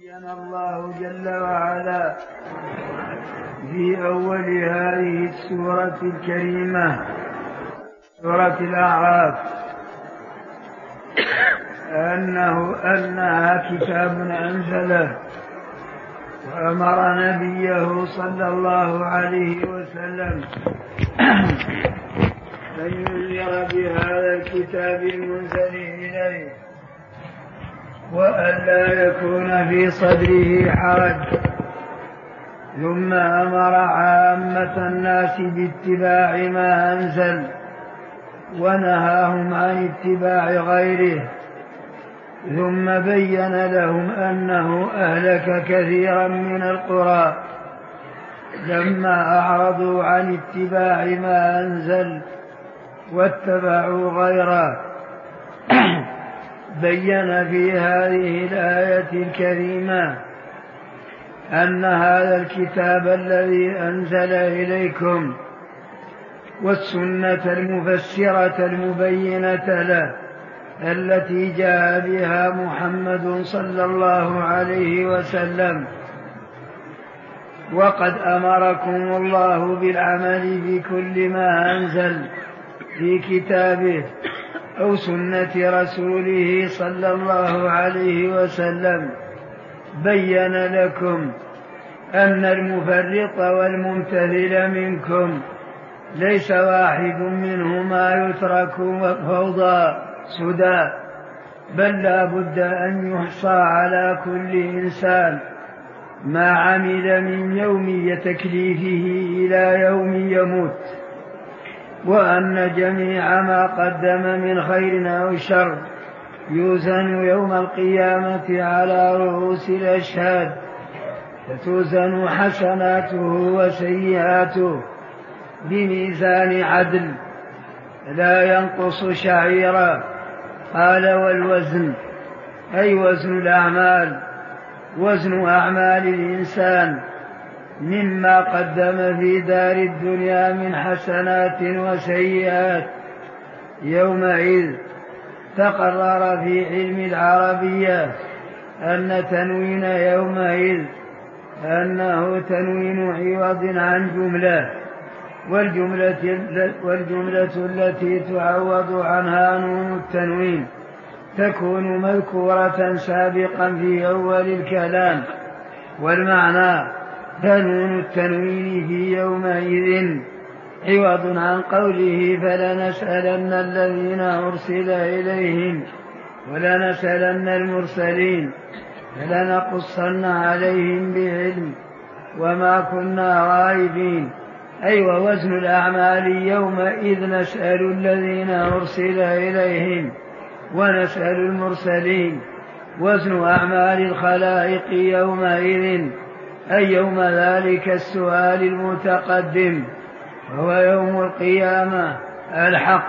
بين الله جل وعلا في أول هذه السورة الكريمة سورة الأعراف أنها كتاب أنزله وأمر نبيه صلى الله عليه وسلم أن ينذر بهذا الكتاب المنزل إليه وألا يكون في صدره حرج. ثم أمر عامة الناس باتباع ما أنزل ونهاهم عن اتباع غيره. ثم بين لهم أنه أهلك كثيرا من القرى لما أعرضوا عن اتباع ما أنزل واتبعوا غيره. بين في هذه الآية الكريمة أن هذا الكتاب الذي أنزل إليكم والسنة المفسرة المبينة له التي جاء بها محمد صلى الله عليه وسلم، وقد أمركم الله بالعمل بكل ما أنزل في كتابه أو سنة رسوله صلى الله عليه وسلم. بين لكم أن المفرط والممتثل منكم ليس واحد منهما يترك فوضى سدى، بل لا بد أن يحصى على كل إنسان ما عمل من يوم تكليفه إلى يوم يموت، وأن جميع ما قدم من خير أو شر يوزن يوم القيامة على رؤوس الأشهاد، فتوزن حسناته وسيئاته بميزان عدل لا ينقص شعيرا. قال والوزن أي وزن الأعمال، وزن أعمال الإنسان مما قدم في دار الدنيا من حسنات وسيئات. يومئذ تقرر في علم العربية أن تنوين يومئذ أنه تنوين عوض عن جملة، والجملة التي تعوض عنها نون التنوين تكون مذكورة سابقا في أول الكلام، والمعنى فنون التنوين في يومئذ عوض عن قوله فلنسألن الذين أرسل إليهم ولنسألن المرسلين فلنقصن عليهم بعلم وما كنا غائبين. أي ووزن الأعمال يومئذ نسأل الذين أرسل إليهم ونسأل المرسلين. وزن أعمال الخلائق يومئذ أي يوم ذلك السؤال المتقدم وهو يوم القيامة الحق.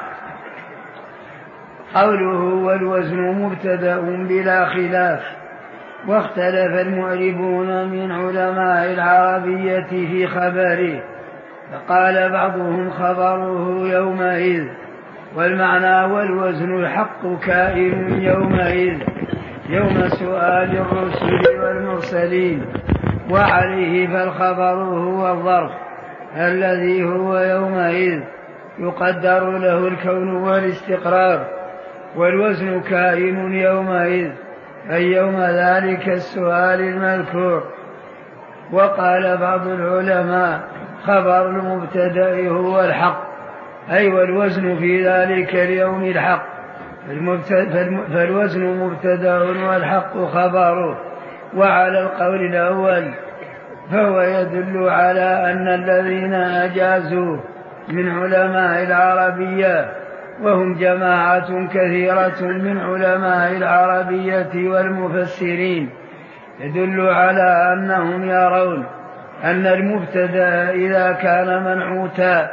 قوله والوزن مبتدأ بلا خلاف، واختلف المعربون من علماء العربية في خبره، فقال بعضهم خبره يومئذ، والمعنى والوزن الحق كائن يومئذ يوم سؤال الرسل والمرسلين، وعليه فالخبر هو الظرف الذي هو يومئذ يقدر له الكون والاستقرار، والوزن كائن يومئذ أي يوم ذلك السؤال المذكور. وقال بعض العلماء خبر المبتدأ هو الحق، أي والوزن في ذلك اليوم الحق، فالوزن مبتدأ والحق خبره. وعلى القول الأول فهو يدل على أن الذين أجازوا من علماء العربية، وهم جماعة كثيرة من علماء العربية والمفسرين، يدل على أنهم يرون أن المبتدأ إذا كان منعوتا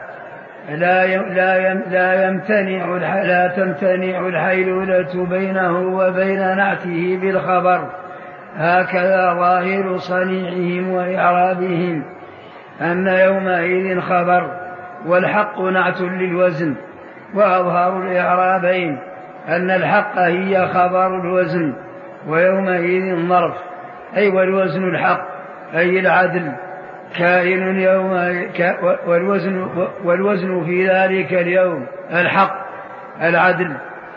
لا تمتنع الحيلولة بينه وبين نعته بالخبر، هكذا ظاهر صنيعهم وإعرابهم أن يومئذ خبر والحق نعت للوزن. وأظهر الإعرابين أن الحق هي خبر الوزن ويومئذ ظرف، أي والوزن الحق أي العدل كائن يوم والوزن في ذلك اليوم الحق العدل.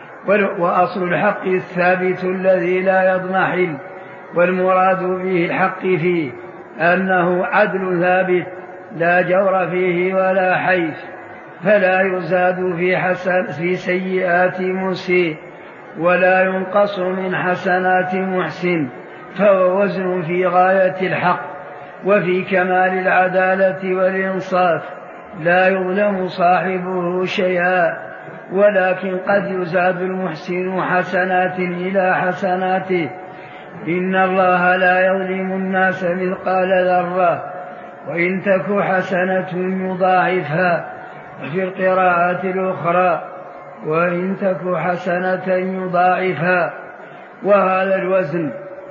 وأصل الحق الثابت الذي لا يضمحل، والمراد به الحق فيه أنه عدل ثابت لا جور فيه ولا حيف، فلا يزاد في سيئات مسيء ولا ينقص من حسنات محسن، فهو وزن في غاية الحق وفي كمال العدالة والإنصاف، لا يظلم صاحبه شيئا، ولكن قد يزاد المحسن حسنات إلى حسناته. إن الله لا يظلم الناس مثقال ذرة، وإن تك حسنة يضاعفها، وفي القراءة الأخرى وإن تك حسنة يضاعفها. وهذا الوزن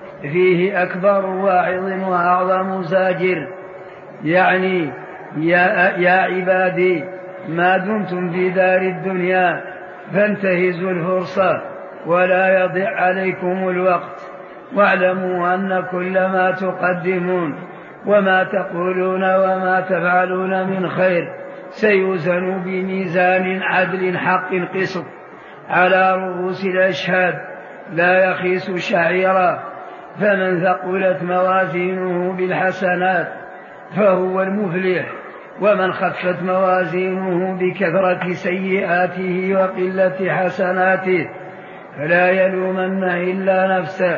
فيه أكبر واعظ وأعظم زاجر، يعني يا عبادي ما دمتم في دار الدنيا فانتهزوا الفرصة ولا يضيع عليكم الوقت، واعلموا أن كل ما تقدمون وما تقولون وما تفعلون من خير سيوزن بميزان عدل حق قسط على رؤوس الأشهاد لا يخيس شعيرا. فمن ثقلت موازينه بالحسنات فهو المفلح، ومن خفت موازينه بكثرة سيئاته وقلة حسناته فلا يلومن إلا نفسه.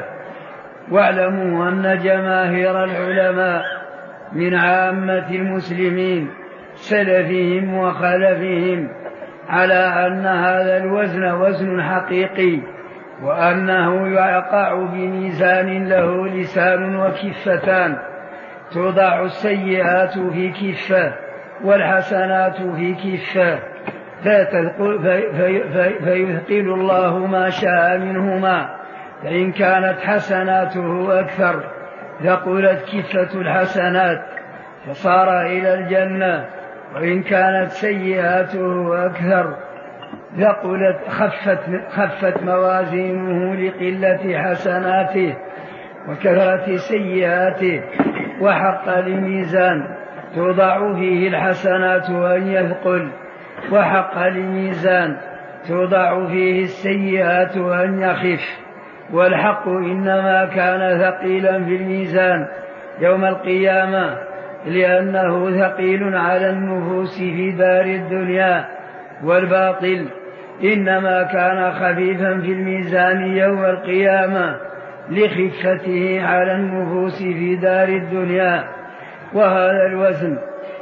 واعلموا أن جماهير العلماء من عامة المسلمين سلفهم وخلفهم على أن هذا الوزن وزن حقيقي، وأنه يقع بميزان له لسان وكفتان، توضع السيئات في كفة والحسنات في كفة، فيثقل الله ما شاء منهما. فإن كانت حسناته أكثر ثقلت كفة الحسنات فصار إلى الجنة، وإن كانت سيئاته أكثر خفت موازينه لقلة حسناته وكثرة سيئاته. وحق الميزان توضع فيه الحسنات أن يثقل، وحق الميزان توضع فيه السيئات أن يخف. والحق إنما كان ثقيلا في الميزان يوم القيامة لأنه ثقيل على النفوس في دار الدنيا، والباطل إنما كان خفيفا في الميزان يوم القيامة لخفته على النفوس في دار الدنيا. وهذا الوزن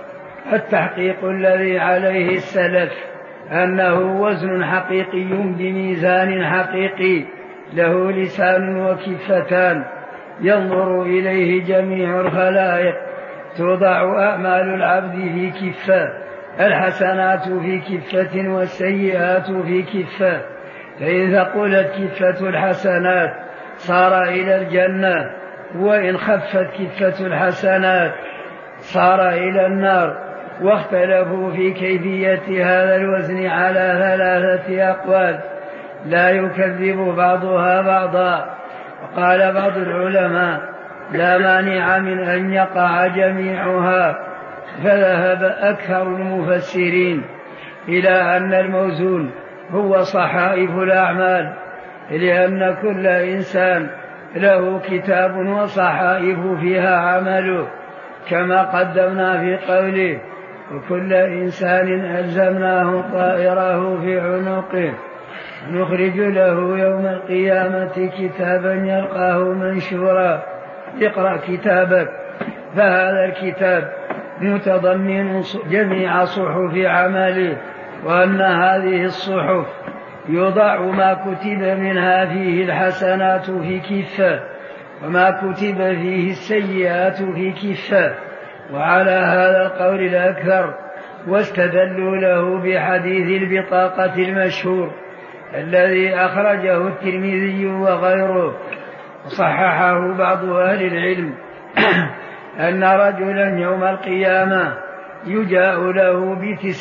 التحقيق الذي عليه السلف أنه وزن حقيقي بميزان حقيقي له لسان وكفتان ينظر إليه جميع الخلائق، توضع أعمال العبد في كفة، الحسنات في كفة والسيئات في كفة. فإن ثقلت كفة الحسنات صار إلى الجنة، وإن خفت كفة الحسنات صار إلى النار. واختلفوا في كيفية هذا الوزن على 3 أقوال لا يكذب بعضها بعضا. وقال بعض العلماء لا مانع من أن يقع جميعها، فذهب أكثر المفسرين إلى أن الموزون هو صحائف الأعمال، لأن كل إنسان له كتاب وصحائف فيها عمله، كما قدمنا في قوله وكل إنسان ألزمناه طائره في عنقه نخرج له يوم القيامة كتابا يلقاه منشورا اقرأ كتابك. فهذا الكتاب متضمن جميع صحف عمله، وأن هذه الصحف يوضع ما كتب منها فيه الحسنات في كفة، وما كتب فيه السيئات في كفة. وعلى هذا القول الأكثر واستدلوا له بحديث البطاقة المشهور الذي أخرجه الترمذي وغيره وصححه بعض أهل العلم أن رجلا يوم القيامة يجاء له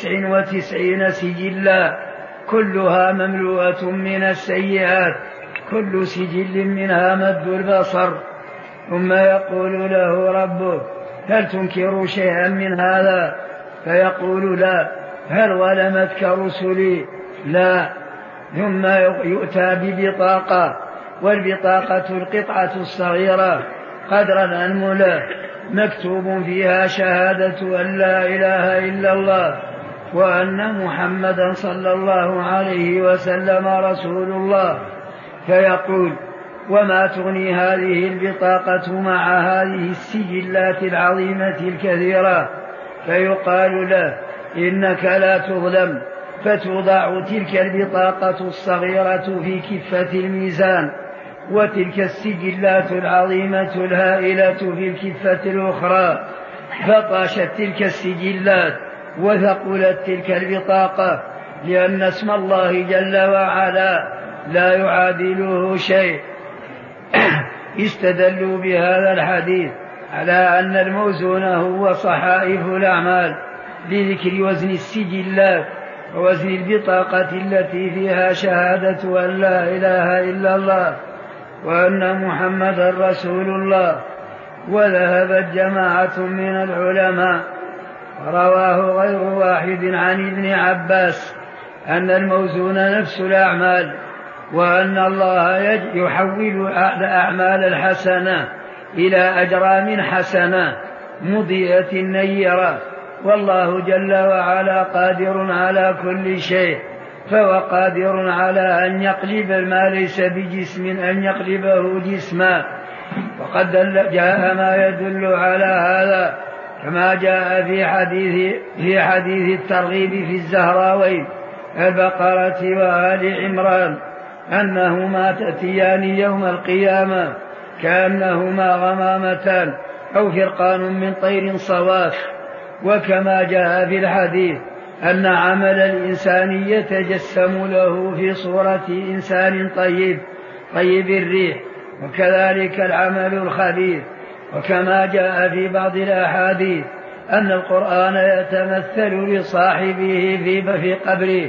99 سجلا كلها مملوءة من السيئات، كل سجل منها مد البصر، ثم يقول له ربه هل تنكر شيئا من هذا؟ فيقول لا. هل ظلمتك رسلي؟ لا. ثم يؤتى ببطاقة، والبطاقة القطعة الصغيرة قدر الأنملة مكتوب فيها شهادة أن لا إله إلا الله وأن محمدا صلى الله عليه وسلم رسول الله. فيقول وما تغني هذه البطاقة مع هذه السجلات العظيمة الكثيرة؟ فيقال له إنك لا تظلم. فتوضع تلك البطاقة الصغيرة في كفة الميزان، وتلك السجلات العظيمة الهائلة في الكفة الأخرى. فطاشت تلك السجلات وثقلت تلك البطاقة، لأن اسم الله جل وعلا لا يعادله شيء. استدلوا بهذا الحديث على أن الموزون هو صحائف الأعمال لذكر وزن السجلات ووزن البطاقة التي فيها شهادة أن لا إله إلا الله وأن محمدا رسول الله. وذهبت جماعة من العلماء رواه غير واحد عن ابن عباس أن الموزون نفس الأعمال، وأن الله يحول أعمال الحسنة إلى أجرام حسنة مضيئة نيرة، والله جل وعلا قادر على كل شيء، فهو قادر على أن يقلب ما ليس بجسم أن يقلبه جسما. وقد جاء ما يدل على هذا كما جاء في حديث الترغيب في الزهراوين البقرة وآل عمران أنهما تأتيان يوم القيامة كأنهما غمامتان أو فرقان من طير صواف. وكما جاء في الحديث أن عمل الإنسان يتجسم له في صورة إنسان طيب الريح، وكذلك العمل الخبيث. وكما جاء في بعض الأحاديث أن القرآن يتمثل لصاحبه في قبره،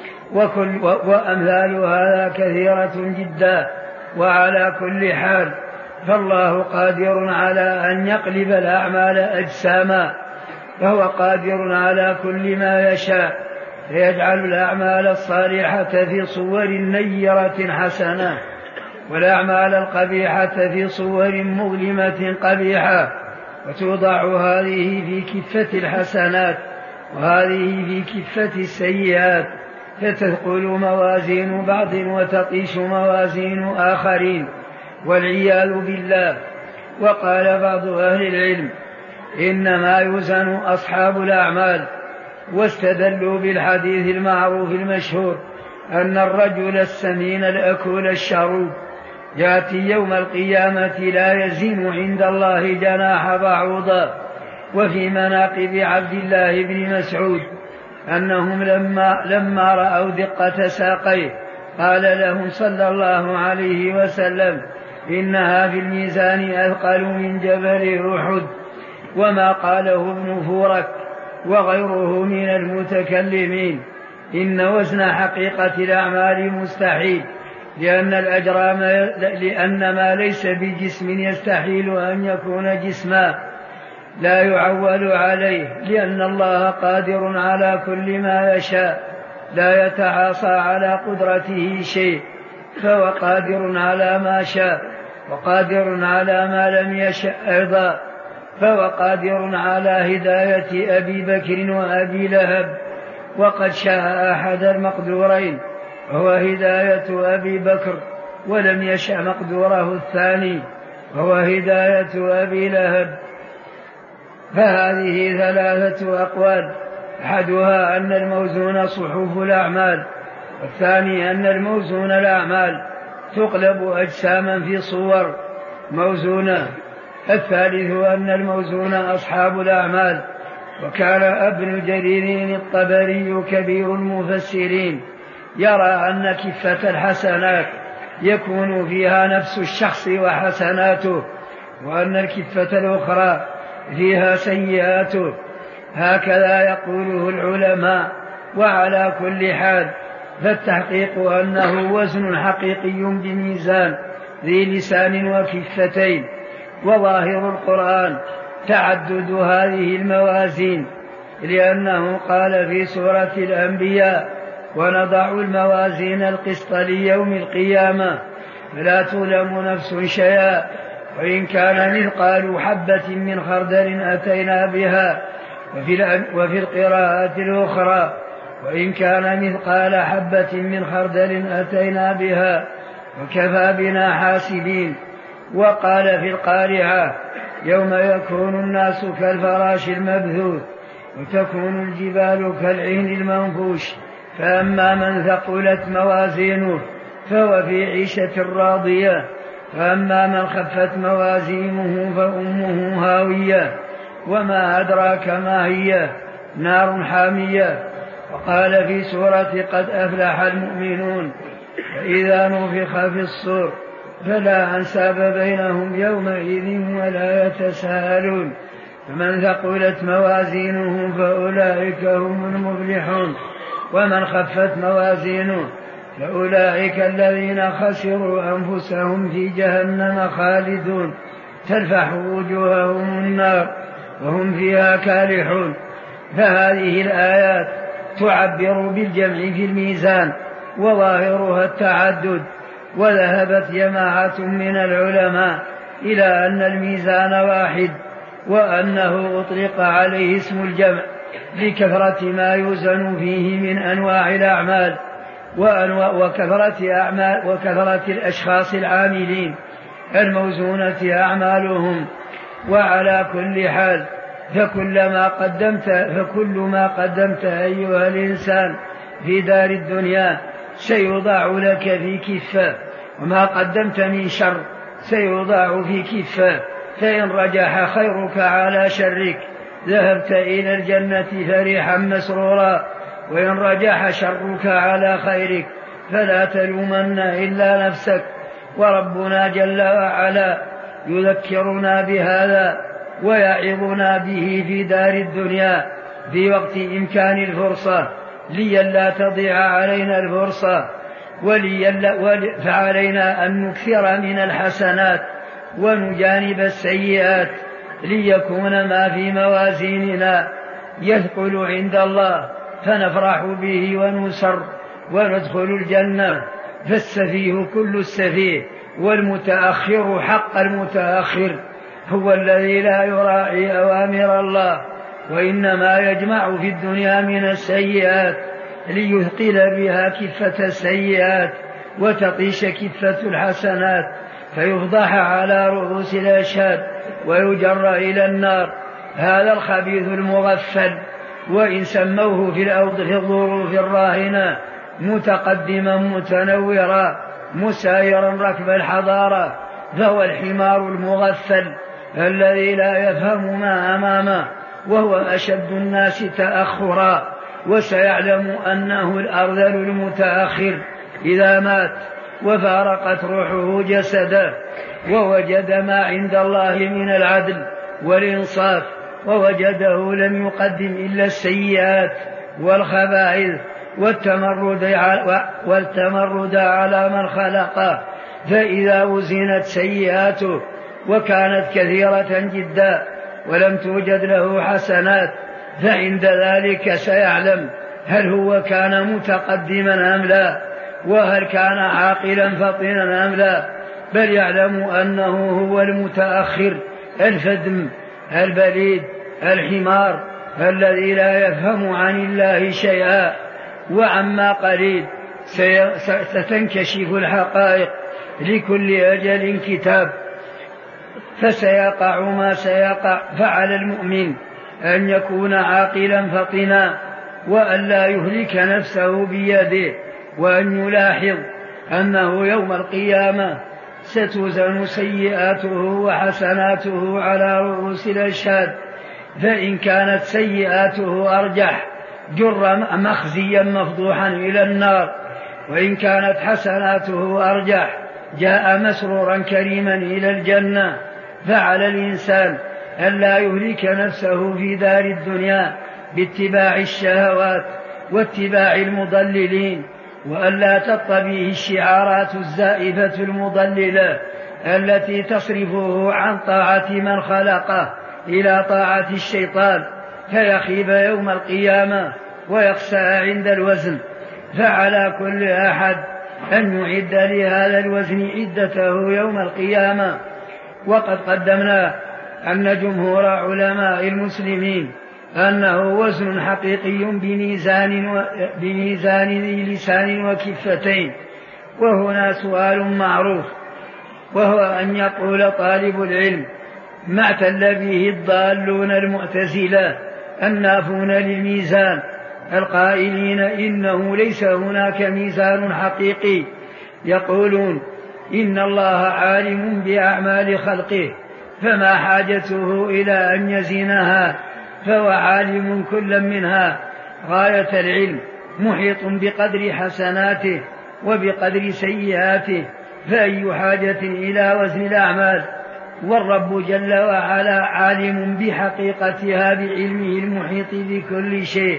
وأمثال هذا كثيرة جدا. وعلى كل حال فالله قادر على أن يقلب الأعمال أجساما، فهو قادر على كل ما يشاء، فيجعل الأعمال الصالحة في صور نيرة حسنة، والأعمال القبيحة في صور مظلمة قبيحة، وتوضع هذه في كفة الحسنات وهذه في كفة السيئات، فتثقل موازين بعض وتطيش موازين آخرين، والعياذ بالله. وقال بعض أهل العلم إنما يوزن أصحاب الأعمال، واستدلوا بالحديث المعروف المشهور أن الرجل السمين الأكل الشروب يأتي يوم القيامة لا يزن عند الله جناح بعوضة. وفي مناقب عبد الله بن مسعود أنهم لما رأوا دقة ساقيه قال لهم صلى الله عليه وسلم إنها في الميزان أثقل من جبل أحد. وما قاله ابن فورك وغيره من المتكلمين إن وزن حقيقة الأعمال مستحيل، لأن ما ليس بجسم يستحيل أن يكون جسما لا يعول عليه، لأن الله قادر على كل ما يشاء لا يتعاصى على قدرته شيء، فهو قادر على ما شاء وقادر على ما لم يشأ أيضا. فهو قادر على هداية أبي بكر وأبي لهب، وقد شاء أحد المقدورين وهو هداية أبي بكر، ولم يشأ مقدوره الثاني وهو هداية أبي لهب. فهذه ثلاثة أقوال، أحدها أن الموزون صحف الأعمال، والثاني أن الموزون الأعمال تقلب أجساما في صور موزونة، الثالث أن الموزون أصحاب الأعمال. وكان ابن جرير الطبري كبير المفسرين يرى أن كفة الحسنات يكون فيها نفس الشخص وحسناته، وأن الكفة الأخرى فيها سيئاته، هكذا يقوله العلماء. وعلى كل حال فالتحقيق أنه وزن حقيقي بميزان ذي لسان وكفتين، وظاهر القرآن تعدد هذه الموازين، لأنه قال في سورة الأنبياء: ونضع الموازين القسط ليوم القيامة فلا تظلم نفس شيئا وإن كان مثقال حبة من خردل أتينا بها، وفي القراءة الأخرى: وإن كان مثقال حبة من خردل أتينا بها وكفى بنا حاسبين. وقال في القارعة: يوم يكون الناس كالفراش المبثوث وتكون الجبال كالعهن المنفوش، فأما من ثقلت موازينه فهو في عيشة راضية، وأما من خفت موازينه فأمه هاوية وما أدراك ما هي، نار حامية. وقال في سورة قد أفلح المؤمنون: فإذا نفخ في الصور فلا أنساب بينهم يومئذ ولا يتساءلون، فمن ثقلت موازينه فأولئك هم المفلحون، ومن خفت موازينه فأولئك الذين خسروا أنفسهم في جهنم خالدون تلفح وجوههم النار وهم فيها كالحون. فهذه الآيات تعبر بالجمع في الميزان وظاهرها التعدد. وذهبت جماعة من العلماء إلى أن الميزان واحد، وأنه أطلق عليه اسم الجمع لكثرة ما يوزن فيه من أنواع الأعمال وكثرة الأشخاص العاملين الموزونة أعمالهم. وعلى كل حال فكل ما قدمت أيها الإنسان في دار الدنيا سيوضع لك في كفة، وما قدمت من شر سيوضع في كفة، فإن رجح خيرك على شرك ذهبت إلى الجنة فرحا مسرورا، وإن رجح شرك على خيرك فلا تلومن إلا نفسك. وربنا جل وعلا يذكرنا بهذا ويعظنا به في دار الدنيا في وقت إمكان الفرصة، لئلا تضيع علينا الفرصة، فعلينا أن نكثر من الحسنات ونجانب السيئات، ليكون ما في موازيننا يثقل عند الله فنفرح به ونسر وندخل الجنة. فالسفيه كل السفيه، والمتأخر حق المتأخر هو الذي لا يراعي أوامر الله، وإنما يجمع في الدنيا من السيئات ليثقل بها كفة السيئات وتطيش كفة الحسنات، فيفضح على رؤوس الأشهاد ويجر إلى النار. هذا الخبيث المغفل، وإن سموه في الظروف الراهنة متقدما متنورا مسايرا ركب الحضارة، فهو الحمار المغفل الذي لا يفهم ما أمامه، وهو أشد الناس تأخرا، وسيعلم أنه الأرذل المتأخر إذا مات وفارقت روحه جسده ووجد ما عند الله من العدل والإنصاف، ووجده لم يقدم إلا السيئات والخبائث والتمرد على من خلقه. فإذا وزنت سيئاته وكانت كثيرة جدا ولم توجد له حسنات، فعند ذلك سيعلم هل هو كان متقدما أم لا، وهل كان عاقلا فطنا أم لا، بل يعلم أنه هو المتأخر الفدم البليد الحمار الذي لا يفهم عن الله شيئا. وعما قليل ستنكشف الحقائق، لكل أجل كتاب، فسيقع ما سيقع. فعلى المؤمن أن يكون عاقلا فطنا، وأن لا يهلك نفسه بيده، وأن يلاحظ أنه يوم القيامة ستوزن سيئاته وحسناته على رؤوس الأشهاد، فإن كانت سيئاته أرجح جر مخزيا مفضوحا إلى النار، وإن كانت حسناته أرجح جاء مسرورا كريما إلى الجنة. فعلى الإنسان أن لا يهلك نفسه في دار الدنيا باتباع الشهوات واتباع المضللين، وأن لا تطبيه الشعارات الزائفة المضللة التي تصرفه عن طاعة من خلقه إلى طاعة الشيطان، فيخيب يوم القيامة ويخسأ عند الوزن. فعلى كل أحد أن يعد لهذا الوزن عدته يوم القيامة. وقد قدمنا أن جمهور علماء المسلمين أنه وزن حقيقي بميزان ذي لسان وكفتين. وهنا سؤال معروف، وهو أن يقول طالب العلم: ما اعتل به الضالون المعتزلة النافون للميزان القائلين إنه ليس هناك ميزان حقيقي، يقولون إن الله عالم بأعمال خلقه فما حاجته إلى أن يزنها، فهو عالم كل منها غاية العلم، محيط بقدر حسناته وبقدر سيئاته، فأي حاجة إلى وزن الأعمال؟ والرب جل وعلا عالم بحقيقتها بعلمه المحيط بكل شيء،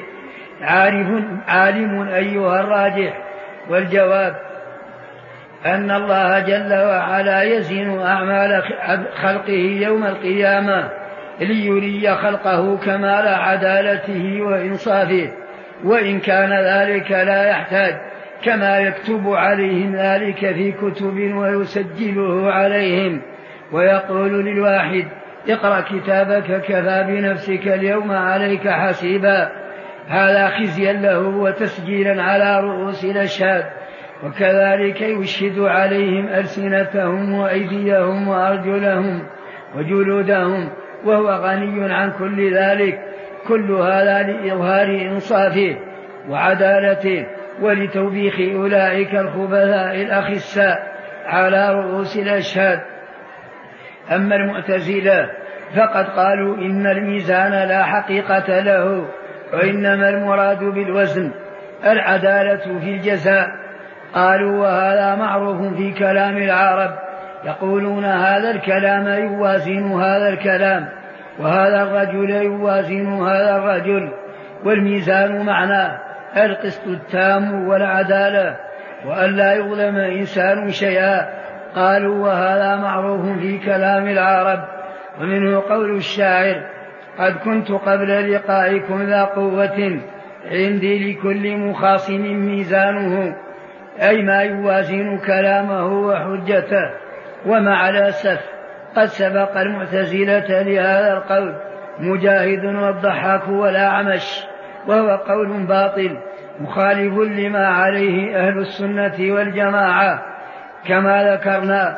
عالم أيها الراجح. والجواب أن الله جل وعلا يزن أعمال خلقه يوم القيامة ليري خلقه كمال عدالته وإنصافه، وإن كان ذلك لا يحتاج، كما يكتب عليهم ذلك في كتب ويسجله عليهم، ويقول للواحد: اقرأ كتابك كفى بنفسك اليوم عليك حسيبا. هذا خزيا له وتسجيلا على رؤوس الأشهاد، وكذلك يشهد عليهم ألسنتهم وأيديهم وأرجلهم وجلودهم، وهو غني عن كل ذلك. كل هذا لإظهار إنصافه وعدالته ولتوبيخ أولئك الخبثاء الأخساء على رؤوس الأشهاد. أما المعتزلة فقد قالوا إن الميزان لا حقيقة له، وإنما المراد بالوزن العدالة في الجزاء. قالوا وهذا معروف في كلام العرب، يقولون هذا الكلام يوازن هذا الكلام، وهذا الرجل يوازن هذا الرجل، والميزان معناه القسط التام والعدالة، وأن لا يظلم إنسان شيئا. قالوا وهذا معروف في كلام العرب. ومنه قول الشاعر: قد كنت قبل لقائكم ذا قوة عندي لكل مخاصم ميزانه، أي ما يوازن كلامه وحجته. ومع الأسف قد سبق المعتزلة لهذا القول مجاهد والضحاك والأعمش، وهو قول باطل مخالف لما عليه أهل السنة والجماعة كما ذكرنا.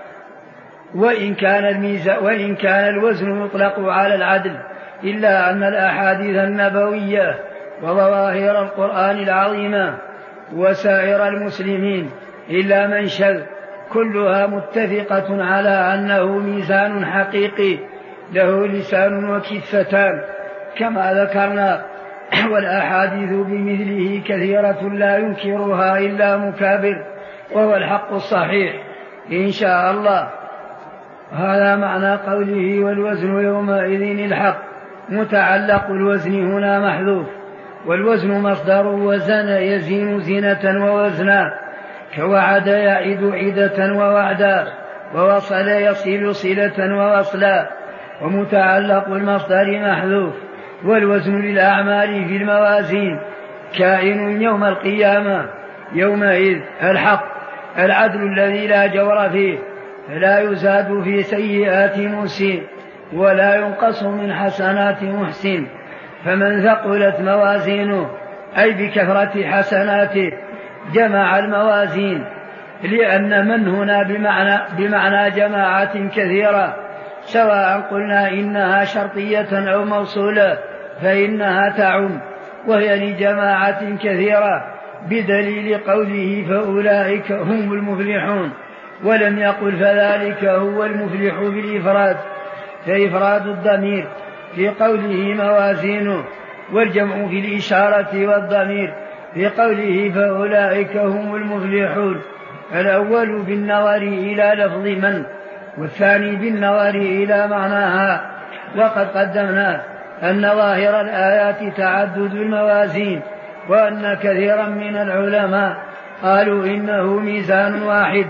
وإن كان الوزن يطلق على العدل، إلا أن الأحاديث النبوية وظواهر القرآن العظيمة وسائر المسلمين إلا من شذ كلها متفقة على أنه ميزان حقيقي له لسان وكفتان كما ذكرنا. والأحاديث بمثله كثيرة لا ينكرها إلا مكابر، وهو الحق الصحيح إن شاء الله. هذا معنى قوله والوزن يومئذ الحق. متعلق الوزن هنا محذوف، والوزن مصدر وزن يزين زنة ووزنا، كوعد يعد عدة ووعدا، ووصل يصل صلة ووصلا. ومتعلق المصدر محذوف، والوزن للأعمال في الموازين كائن يوم القيامة. يومئذ الحق العدل الذي لا جور فيه، فلا يزاد في سيئات مسيء ولا ينقص من حسنات محسن. فمن ثقلت موازينه أي بكثرة حسناته جمع الموازين، لأن من هنا بمعنى جماعة كثيرة، سواء قلنا إنها شرطية أو موصولة فإنها تعم، وهي لجماعة كثيرة بدليل قوله فأولئك هم المفلحون، ولم يقل فذلك هو المفلح بالإفراد، فإفراد الضمير في قوله موازينه، والجمع في الإشارة والضمير في قوله فأولئك هم المفلحون. الأول بالنظر إلى لفظ من، والثاني بالنظر إلى معناها. وقد قدمنا أن ظاهر الآيات تعدد الموازين، وأن كثيرا من العلماء قالوا إنه ميزان واحد،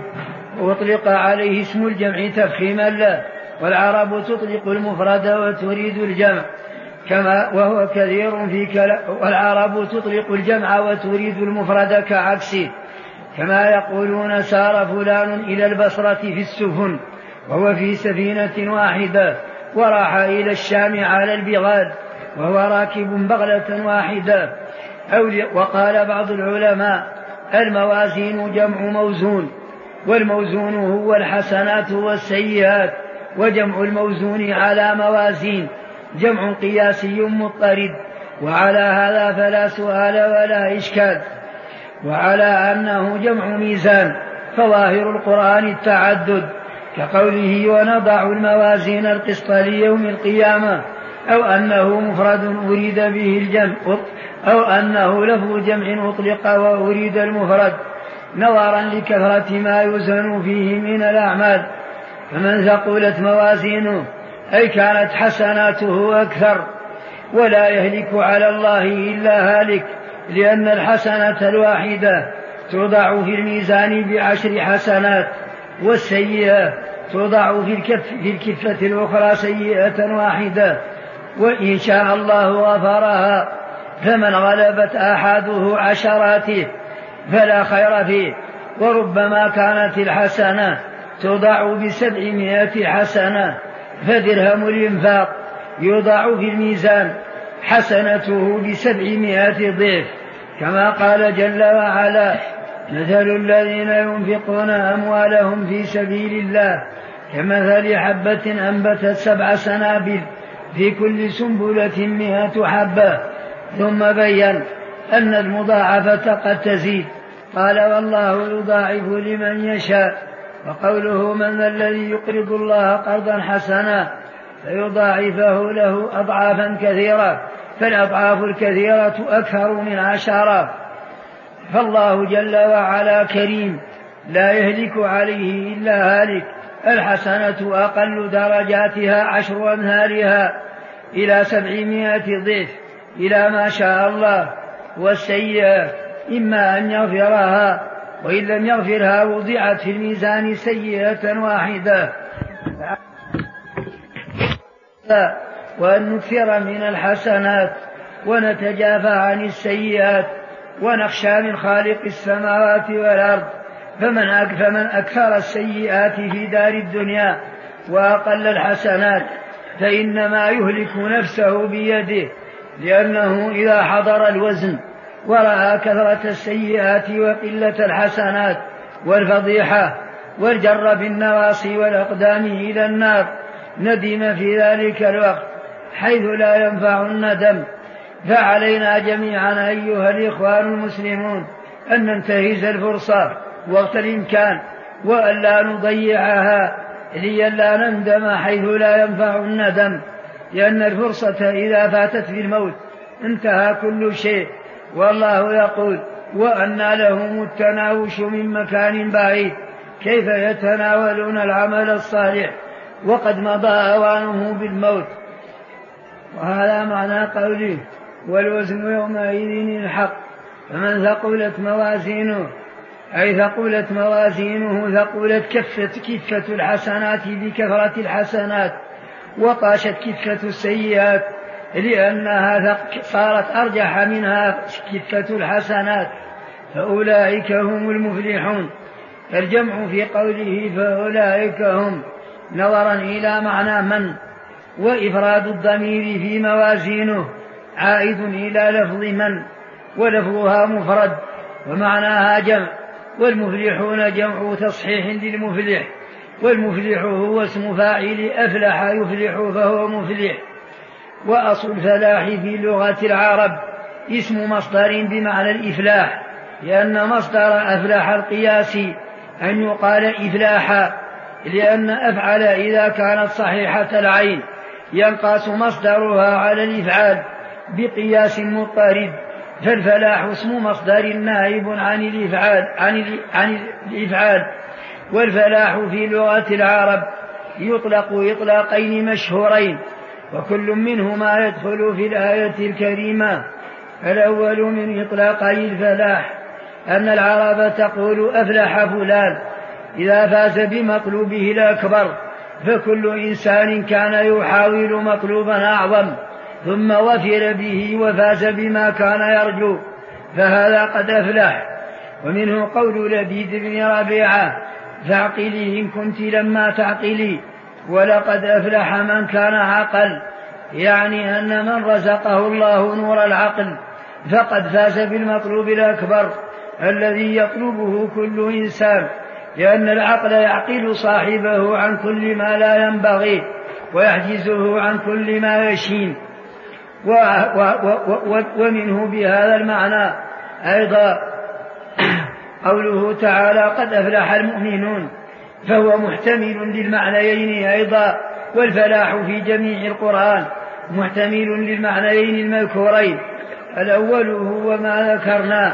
وأطلق عليه اسم الجمع تفخيما له، والعرب تطلق المفرد وتريد الجمع وهو كثير في كلام، والعرب تطلق الجمع وتريد المفرد كعكسه، كما يقولون سار فلان إلى البصرة في السفن وهو في سفينة واحدة، وراح إلى الشام على البغال وهو راكب بغلة واحدة. وقال بعض العلماء الموازين جمع موزون، والموزون هو الحسنات والسيئات، وجمع الموزون على موازين جمع قياسي مضطرد، وعلى هذا فلا سؤال ولا إشكال. وعلى أنه جمع ميزان فظاهر القرآن التعدد، كقوله ونضع الموازين القسط ليوم القيامة، أو أنه مفرد أريد به الجمع، أو أنه لفظ جمع أطلق وأريد المفرد، نظرا لكثرة ما يوزن فيه من الأعمال. فمن ثقلت موازينه أي كانت حسناته أكثر، ولا يهلك على الله إلا هالك، لأن الحسنة الواحدة توضع في الميزان ب10 حسنات، والسيئة توضع في الكفة الأخرى سيئة واحدة، وإن شاء الله غفرها. فمن غلبت آحاده عشراته فلا خير فيه. وربما كانت الحسنة توضع ب700 حسنة، فدرهم الإنفاق يوضع في الميزان حسنته ب700 ضعف، كما قال جل وعلا مثل الذين ينفقون أموالهم في سبيل الله كمثل حبة أنبتت 7 سنابل في كل سنبلة 100 حبة. ثم بين أن المضاعفة قد تزيد، قال والله يضاعف لمن يشاء. وقوله من ذا الذي يقرض الله قرضا حسنا فيضاعفه له أضعافا كثيرة، فالأضعاف الكثيرة أكثر من 10. فالله جل وعلا كريم لا يهلك عليه إلا هالك. الحسنة أقل درجاتها 10 أمثالها إلى 700 ضعف إلى ما شاء الله، والسيئة إما أن يغفرها، وإن لم يغفرها وضعت في الميزان سيئة واحدة. وأن نكثر من الحسنات ونتجافى عن السيئات، ونخشى من خالق السماوات والأرض. فمن أكثر السيئات في دار الدنيا وأقل الحسنات فإنما يهلك نفسه بيده، لأنه إذا حضر الوزن ورأى كثرة السيئات وقلة الحسنات والفضيحة والجر بالنواصي والأقدام إلى النار ندم في ذلك الوقت حيث لا ينفع الندم. فعلينا جميعا أيها الإخوان المسلمون أن ننتهز الفرصة وقت الإمكان، وأن لا نضيعها لئلا نندم حيث لا ينفع الندم، لأن الفرصة إذا فاتت بالموت انتهى كل شيء. والله يقول وأنى لهم التناوش من مكان بعيد، كيف يتناولون العمل الصالح وقد مضى أوانه بالموت. وهذا معنى قوله والوزن يومئذ الحق. فمن ثقلت موازينه أي ثقلت موازينه، ثقلت كفة الحسنات بكثرة الحسنات، وطاشت كفة السيئات لأنها صارت أرجح منها كفة الحسنات، فأولئك هم المفلحون. الجمع في قوله فأولئك هم نظرا إلى معنى من، وإفراد الضمير في موازينه عائد إلى لفظ من، ولفظها مفرد ومعناها جمع. والمفلحون جمع تصحيح للمفلح، والمفلح هو اسم فاعل أفلح يفلح فهو مفلح. وأصل الفلاح في لغة العرب اسم مصدر بمعنى الإفلاح، لأن مصدر أفلح القياسي أن يقال إفلاحا، لأن أفعل إذا كانت صحيحة العين ينقاس مصدرها على الإفعال بقياس مضطرد، فالفلاح اسم مصدر نائب عن الإفعال. والفلاح في لغة العرب يطلق إطلاقين مشهورين، وكل منهما يدخل في الآية الكريمة. الأول من إطلاقي الفلاح أن العرب تقول أفلح فلان، إذا فاز بمطلوبه الأكبر، فكل إنسان كان يحاول مطلوبا أعظم ثم وفر به وفاز بما كان يرجو فهذا قد أفلح. ومنه قول لبيد بن ربيعة: فاعقلي إن كنت لما تعقلي، ولقد أفلح من كان عقل، يعني أن من رزقه الله نور العقل فقد فاز بالمطلوب الأكبر الذي يطلبه كل إنسان، لأن العقل يعقل صاحبه عن كل ما لا ينبغي ويحجزه عن كل ما يشين. ومنه بهذا المعنى أيضا قوله تعالى: قد أفلح المؤمنون، فهو محتمل للمعنيين أيضا، والفلاح في جميع القرآن محتمل للمعنيين المذكورين. الأول هو ما ذكرنا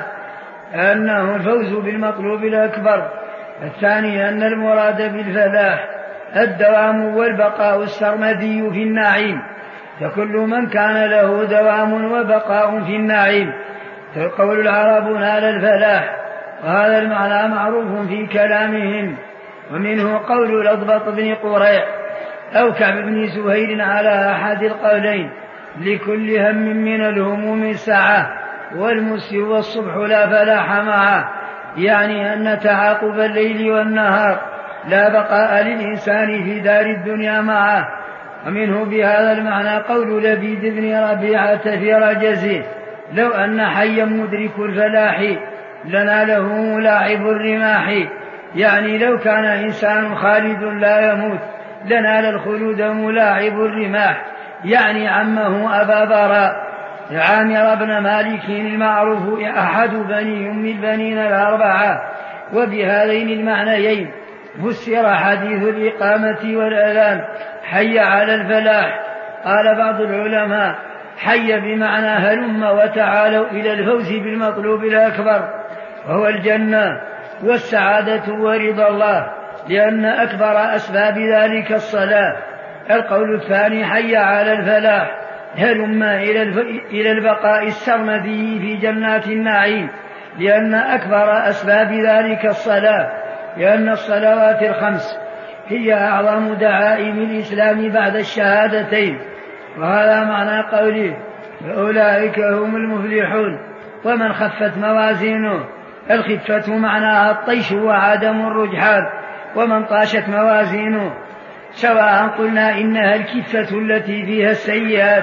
أنه الفوز بالمطلوب الأكبر، الثاني أن المراد بالفلاح الدوام والبقاء السرمدي في النعيم، فكل من كان له دوام وبقاء في النعيم. فقول العرب: نال الفلاح، وهذا المعنى معروف في كلامهم. ومنه قول الأضبط بن قريع أو كعب بن زهير على أحد القولين: لكل هم من الهموم ساعة، والمسي والصبح لا فلاح معه، يعني أن تعاقب الليل والنهار لا بقاء للإنسان في دار الدنيا معه. ومنه بهذا المعنى قول لبيد بن ربيعة في رجزه: لو أن حيا مدرك الفلاح لناله ملاعب الرماح، يعني لو كان إنسان خالد لا يموت لنال الخلود ملاعب الرماح، يعني عمه أبا براء عامر بن مالك المعروف أحد بني أم البنين الأربعة. وبهذين المعنيين فسر حديث الإقامة والأذان: حي على الفلاح. قال بعض العلماء: حي بمعنى هلم وتعالوا إلى الفوز بالمطلوب الأكبر وهو الجنة والسعادة ورضا الله، لأن أكبر أسباب ذلك الصلاة. القول الثاني: حي على الفلاح هلم إلى البقاء السرمدي في جنات النعيم، لأن أكبر أسباب ذلك الصلاة، لأن الصلوات الخمس هي أعظم دعائم الإسلام بعد الشهادتين. وهذا معنى قوله: فأولئك هم المفلحون. ومن خفت موازينه، الخفة معناها الطيش وعدم الرجحان. ومن طاشت موازينه، سواء قلنا إنها الكفة التي فيها السيئات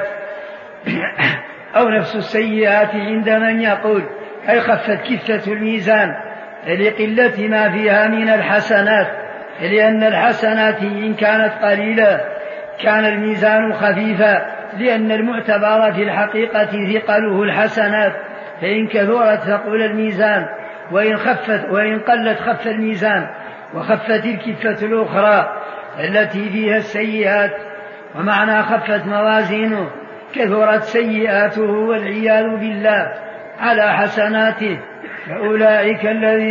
أو نفس السيئات عند من يقول أي خفت كفة الميزان لقلة ما فيها من الحسنات، لأن الحسنات إن كانت قليلة كان الميزان خفيفا، لأن المعتبر في الحقيقة ثقله الحسنات، فإن كثرت ثقل الميزان، وإن قلت خف الميزان، وخفت الكفة الأخرى التي فيها السيئات. ومعنى خفت موازينه كثرت سيئاته والعياذ بالله على حسناته. فأولئك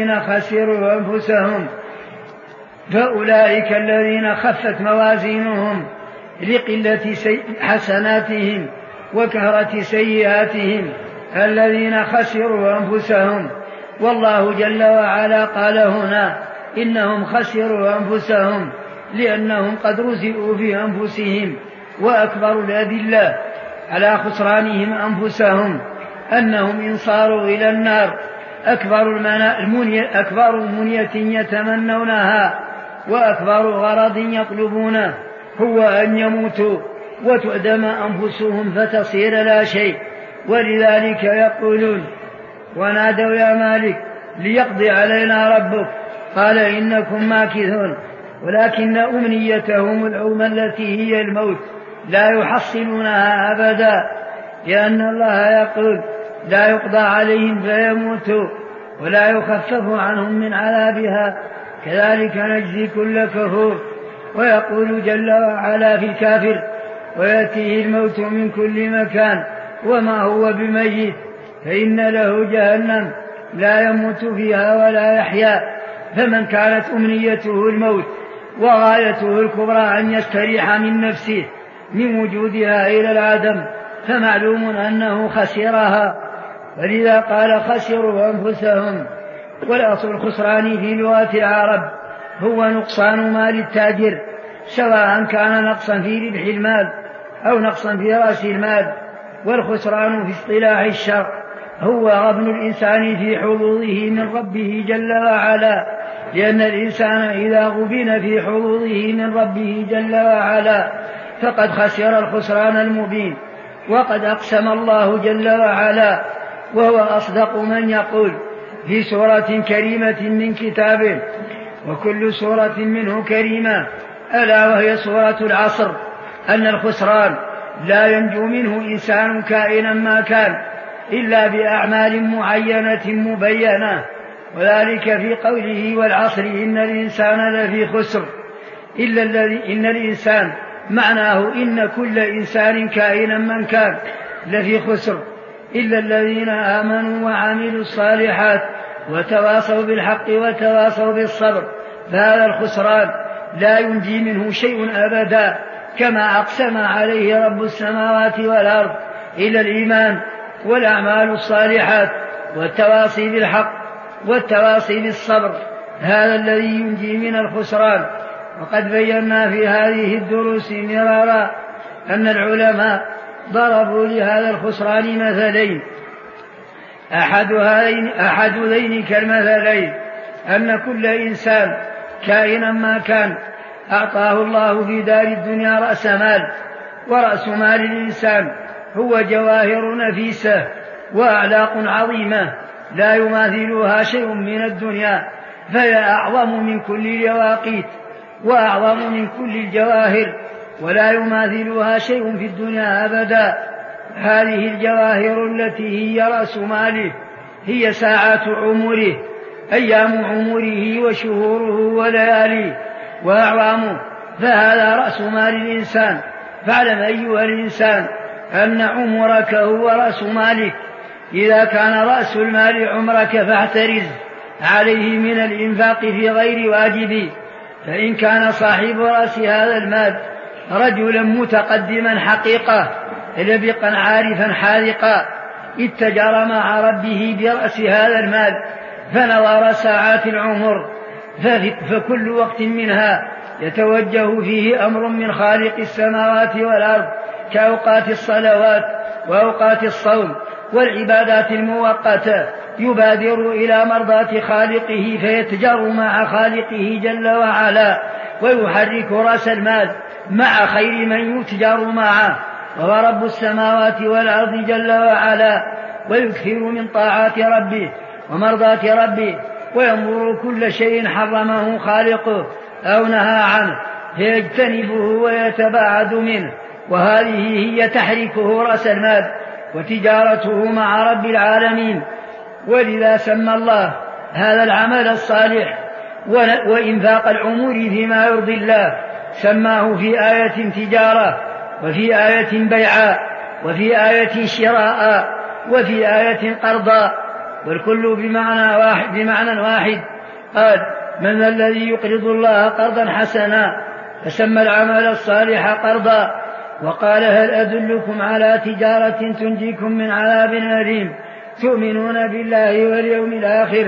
الذين خفت موازينهم لقلة حسناتهم وكثرة سيئاتهم الذين خسروا أنفسهم. والله جل وعلا قال هنا: إنهم خسروا أنفسهم، لأنهم قد رزقوا في أنفسهم. وأكبر الأدلة على خسرانهم أنفسهم أنهم إن صاروا إلى النار أكبر منية يتمنونها وأكبر غرض يطلبونه هو أن يموتوا وتؤدم أنفسهم فتصير لا شيء. ولذلك يقولون: ونادوا يا مالك ليقضي علينا ربك، قال إنكم ماكثون. ولكن أمنيتهم العظمى التي هي الموت لا يحصلونها أبدا، لأن الله يقول: لا يقضى عليهم فيموتوا ولا يخفف عنهم من عذابها، كذلك نجزي كل كفور. ويقول جل وعلا في الكافر: ويأتيه الموت من كل مكان وما هو بميت، فإن له جهنم لا يموت فيها ولا يحيا. فمن كانت أمنيته الموت وغايته الكبرى أن يستريح من نفسه من وجودها إلى العدم، فمعلوم أنه خسرها. ولذا قال: خسروا أنفسهم. والأصل الخسران في لغة العرب هو نقصان مال التاجر، سواء كان نقصا في ربح المال أو نقصا في رأس المال. والخسران في اصطلاح الشرع هو غبن الإنسان في حظوظه من ربه جل وعلا، لأن الإنسان إذا غبن في حظوظه من ربه جل وعلا فقد خسر الخسران المبين. وقد أقسم الله جل وعلا وهو أصدق من يقول في سورة كريمة من كتابه، وكل سورة منه كريمة، ألا وهي سورة العصر، أن الخسران لا ينجو منه إنسان كائنا ما كان إلا بأعمال معينة مبينة، وذلك في قوله والعصر إن الإنسان لفي خسر إن الإنسان معناه إن كل إنسان كائنا من كان لفي خسر إلا الذين آمنوا وعملوا الصالحات وتواصوا بالحق وتواصوا بالصبر. فهذا الخسران لا ينجي منه شيء أبدا، كما أقسم عليه رب السماوات والأرض، إلا الإيمان والأعمال الصالحات والتواصي بالحق والتواصي بالصبر، هذا الذي ينجي من الخسران. وقد بينا في هذه الدروس مرارا أن العلماء ضربوا لهذا الخسران مثلين، أحد ذينك المثلين أن كل إنسان كائنا ما كان أعطاه الله في دار الدنيا رأس مال، ورأس مال الإنسان هو جواهر نفيسة وأعلاق عظيمة لا يماثلها شيء من الدنيا، فهي أعظم من كل اليواقيت وأعظم من كل الجواهر، ولا يماثلها شيء في الدنيا أبدا. هذه الجواهر التي هي رأس ماله هي ساعات عمره، أيام عمره وشهوره ولياليه وأعوامه، فهذا رأس مال الإنسان. فاعلم أيها الإنسان أن عمرك هو رأس مالك. إذا كان رأس المال عمرك فاحترز عليه من الإنفاق في غير واجب، فإن كان صاحب رأس هذا المال رجلا متقدما حقيقة لبقا عارفا حاذقا اتجر مع ربه برأس هذا المال فنظر ساعات العمر، فكل وقت منها يتوجه فيه أمر من خالق السماوات والأرض، كأوقات الصلوات وأوقات الصوم والعبادات المؤقتة، يبادر إلى مرضاة خالقه فيتجر مع خالقه جل وعلا، ويحرك رأس المال مع خير من يتجر معه وهو رب السماوات والأرض جل وعلا، ويكثر من طاعات ربه ومرضاة ربه، وينظر كل شيء حرمه خالقه أو نهى عنه فيجتنبه ويتباعد منه، وهذه هي تحركه رأس المال وتجارته مع رب العالمين. ولذا سمى الله هذا العمل الصالح وإنفاق العمر فيما يرضي الله سماه في آية تجارة، وفي آية بيعاء، وفي آية شراء، وفي آية قرضاء، والكل بمعنى واحد. قال من ذا الذي يقرض الله قرضا حسنا، فسمى العمل الصالح قرضا. وقال هل أدلكم على تجارة تنجيكم من عذاب أليم تؤمنون بالله واليوم الآخر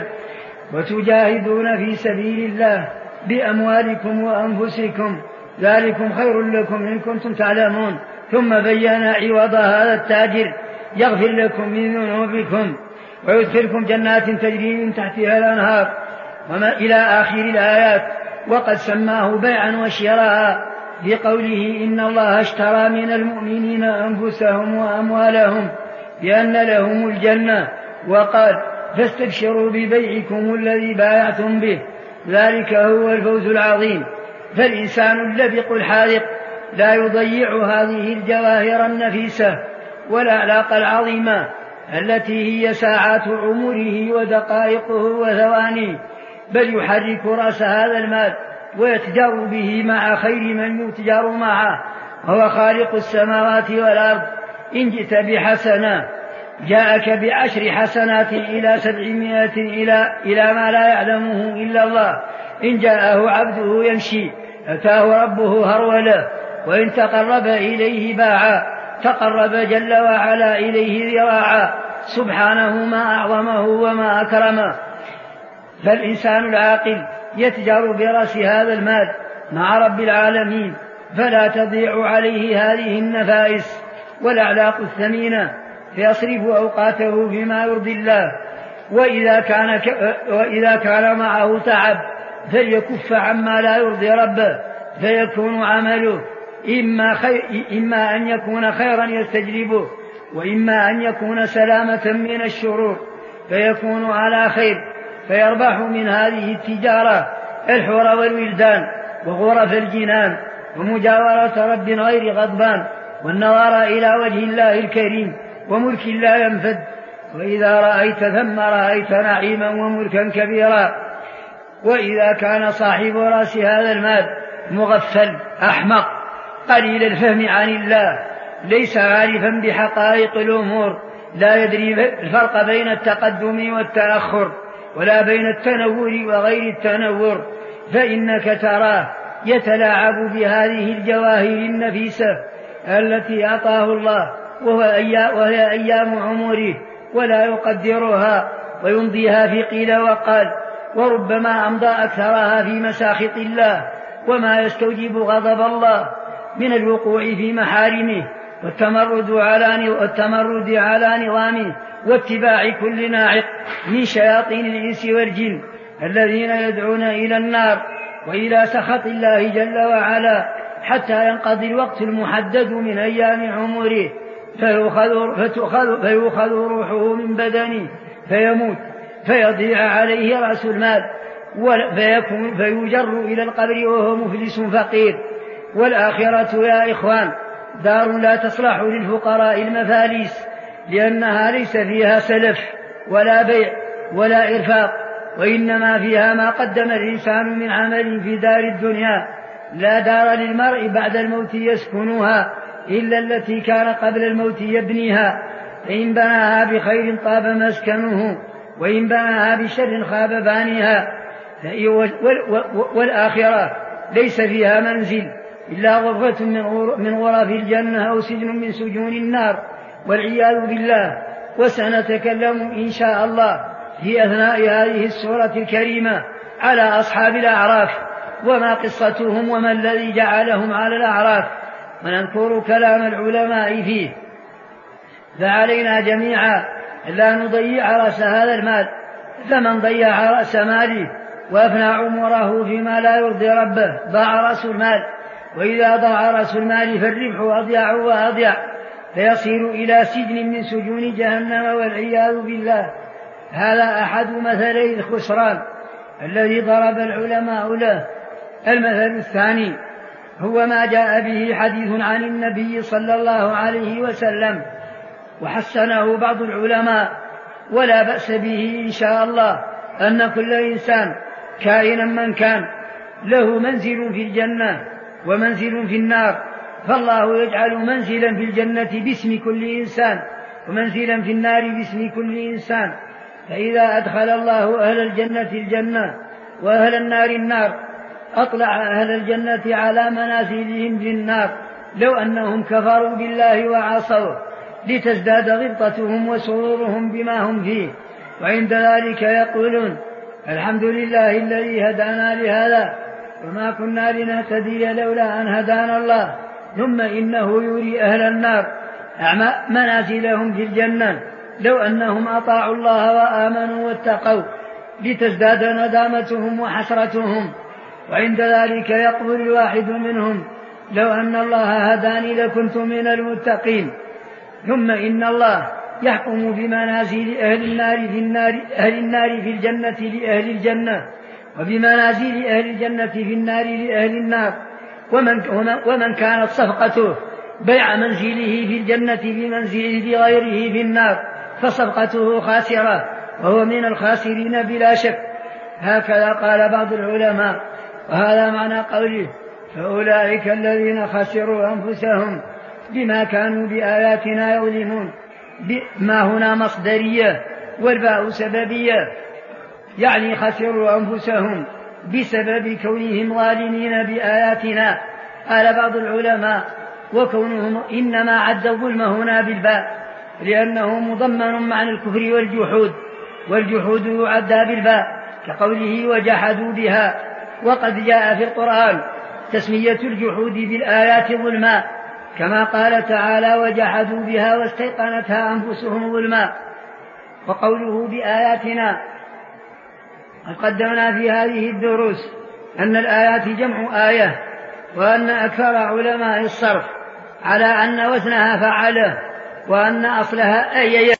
وتجاهدون في سبيل الله بأموالكم وأنفسكم ذلكم خير لكم إن كنتم تعلمون. ثم بين عوض هذا التاجر يغفر لكم من ذنوبكم ويدخلكم جنات تجري من تحتها الأنهار وما إلى آخر الآيات. وقد سماه بيعا وشراء في قوله إن الله اشترى من المؤمنين أنفسهم وأموالهم بأن لهم الجنة، وقال فاستبشروا ببيعكم الذي بايعتم به ذلك هو الفوز العظيم. فالإنسان اللبق الحاذق لا يضيع هذه الجواهر النفيسة والأعلاق العظيمة التي هي ساعات عمره ودقائقه وثوانيه، بل يحرك رأس هذا المال ويتجار به مع خير من يتجار معه وهو خالق السماوات والأرض. إن جئت بحسنة جاءك بعشر حسنات إلى 700 إلى ما لا يعلمه إلا الله. إن جاءه عبده يمشي أتاه ربه هرولا، وإن تقرب إليه باعا تقرب جل وعلا إليه ذراعا. سبحانه ما أعظمه وما أكرمه. فالإنسان العاقل يتجر برأس هذا المال مع رب العالمين، فلا تضيع عليه هذه النفائس والأعلاق الثمينة، فيصرف أوقاته فيما يرضي الله. وإذا كان معه تعب فليكف عما لا يرضي ربه، فيكون عمله إما أن يكون خيرا يستجلبه، وإما أن يكون سلامة من الشرور فيكون على خير، فيربح من هذه التجارة الحور والولدان وغرف الجنان ومجاورة رب غير غضبان، والنظر إلى وجه الله الكريم وملك لا ينفد. وإذا رأيت ثم رأيت نعيما وملكا كبيرا. وإذا كان صاحب رأس هذا المال مغفل أحمق قليل الفهم عن الله، ليس عارفا بحقائق الأمور، لا يدري الفرق بين التقدم والتأخر ولا بين التنور وغير التنور، فإنك تراه يتلاعب بهذه الجواهر النفيسة التي أعطاه الله، وهي أيام عمره، ولا يقدرها ويمضيها في قيل وقال، وربما أمضى أكثرها في مساخط الله وما يستوجب غضب الله من الوقوع في محارمه والتمرد على نظامه واتباع كل ناعق من شياطين الإنس والجن الذين يدعون إلى النار وإلى سخط الله جل وعلا، حتى ينقضي الوقت المحدد من أيام عمره، فيؤخذ روحه من بدنه فيموت، فيضيع عليه رأس المال، فيجر إلى القبر وهو مفلس فقير. والآخرة يا إخوان دار لا تصلح للفقراء المفاليس، لأنها ليس فيها سلف ولا بيع ولا إرفاق، وإنما فيها ما قدم الإنسان من عمل في دار الدنيا. لا دار للمرء بعد الموت يسكنها إلا التي كان قبل الموت يبنيها، فإن بناها بخير طاب مسكنه، وإن بناها بشر خاب بانيها. والآخرة ليس فيها منزل إلا غرفة من غرف الجنة أو سجن من سجون النار، والعياذ بالله. وسنتكلم إن شاء الله في أثناء هذه السورة الكريمة على أصحاب الأعراف وما قصتهم وما الذي جعلهم على الأعراف، ونذكر كلام العلماء فيه. فعلينا جميعا لا نضيع رأس هذا المال، فمن ضيع رأس ماله وأفنى عمره فيما لا يرضي ربه ضاع رأس المال، وإذا ضاع رأس المال فالربح أضيع وأضيع، فيصير إلى سجن من سجون جهنم والعياذ بالله. هذا أحد مثلي الخسران الذي ضرب العلماء له. المثل الثاني هو ما جاء به حديث عن النبي صلى الله عليه وسلم وحسنه بعض العلماء، ولا بأس به إن شاء الله، أن كل إنسان كائنا من كان له منزل في الجنة ومنزل في النار، فالله يجعل منزلا في الجنة باسم كل إنسان ومنزلا في النار باسم كل إنسان. فإذا أدخل الله أهل الجنة الجنة وأهل النار النار أطلع أهل الجنة على منازلهم في النار لو أنهم كفروا بالله وعصوا، لتزداد غبطتهم وسرورهم بما هم فيه، وعند ذلك يقولون الحمد لله الذي هدانا لهذا وما كنا لنهتدي لولا أن هدانا الله. ثم إنه يري أهل النار منازلهم في الجنة لو أنهم أطاعوا الله وآمنوا واتقوا، لتزداد ندامتهم وحسرتهم، وعند ذلك يقول الواحد منهم لو أن الله هداني لكنت من المتقين. ثم إن الله يحكم بمنازل أهل النار في الجنة لأهل الجنة، وبمنازل أهل الجنة في النار لأهل النار. ومن كانت صفقته بيع منزله في الجنة بمنزله غيره في النار فصفقته خاسرة، وهو من الخاسرين بلا شك. هكذا قال بعض العلماء، وهذا معنى قوله فأولئك الذين خسروا أنفسهم بما كانوا بآياتنا يظلمون. ما هنا مصدرية والباء سببية، يعني خسروا أنفسهم بسبب كونهم ظالمين بآياتنا. قال بعض العلماء وكونهم إنما عد الظلم هنا بالباء لأنه مضمن معنى الكفر والجحود، والجحود يعدى بالباء، كقوله وجحدوا بها. وقد جاء في القرآن تسمية الجحود بالآيات ظلما، كما قال تعالى وجحدوا بها واستيقنتها أنفسهم ظلما. وقوله بآياتنا، قد قدمنا في هذه الدروس أن الآيات جمع آية، وأن أكثر علماء الصرف على أن وزنها فعله، وأن أصلها آية.